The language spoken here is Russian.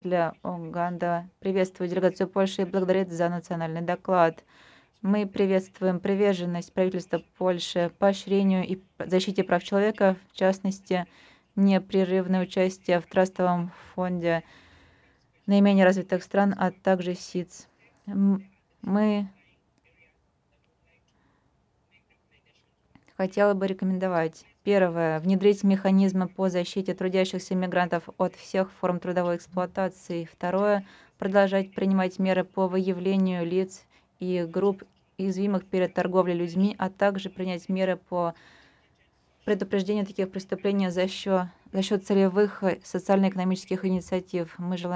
для Уганда приветствует делегацию Польши и благодарит за национальный доклад. Мы приветствуем приверженность правительства Польши поощрению и защите прав человека, в частности, непрерывное участие в трастовом фонде наименее развитых стран, а также СИДС. Мы хотела бы рекомендовать: первое — внедрить механизмы по защите трудящихся мигрантов от всех форм трудовой эксплуатации. Второе — продолжать принимать меры по выявлению лиц и групп, уязвимых перед торговлей людьми, а также принять меры по предупреждению таких преступлений за счет целевых социально-экономических инициатив. Мы желаем